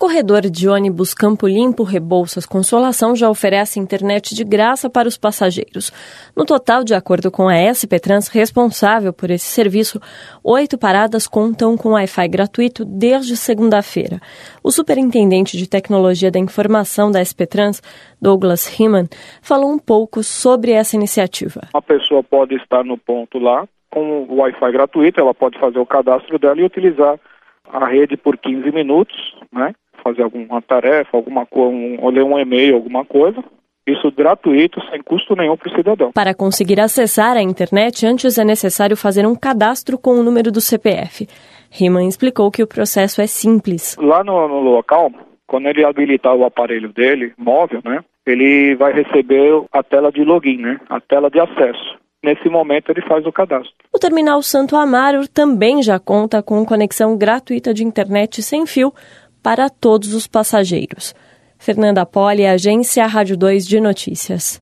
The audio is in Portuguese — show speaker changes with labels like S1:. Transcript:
S1: corredor de ônibus Campo Limpo Rebouças Consolação já oferece internet de graça para os passageiros. No total, de acordo com a SP Trans, responsável por esse serviço, 8 paradas contam com Wi-Fi gratuito desde segunda-feira. O superintendente de tecnologia da informação da SP Trans, Douglas Riemann, falou um pouco sobre essa iniciativa.
S2: A pessoa pode estar no ponto lá com o Wi-Fi gratuito, ela pode fazer o cadastro dela e utilizar a rede por 15 minutos, né? Fazer alguma tarefa, alguma coisa, ler um e-mail, alguma coisa. Isso gratuito, sem custo nenhum para o cidadão.
S1: Para conseguir acessar a internet, antes é necessário fazer um cadastro com o número do CPF. Riemann explicou que o processo é simples.
S2: Lá no local, quando ele habilitar o aparelho dele, móvel, né? Ele vai receber a tela de login, né? A tela de acesso. Nesse momento, ele faz o cadastro.
S1: O Terminal Santo Amaro também já conta com conexão gratuita de internet sem fio para todos os passageiros. Fernanda Poli, Agência Rádio 2 de Notícias.